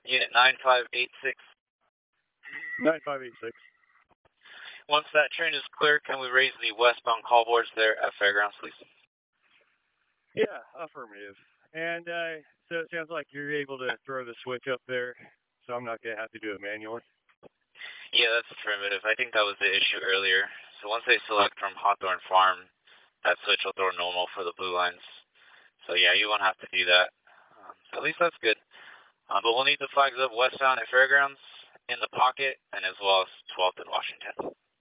Unit 9586. 9586. Once that train is clear, can we raise the westbound call boards there at Fairgrounds, please? Yeah, affirmative. And so it sounds like you're able to throw the switch up there, so I'm not going to have to do it manually. Yeah, that's affirmative. I think that was the issue earlier. So once they select from Hawthorne Farm, that switch will throw normal for the blue lines. So yeah, you won't have to do that. So at least that's good. But we'll need the flags up westbound at Fairgrounds, in the pocket, and as well as 12th and Washington.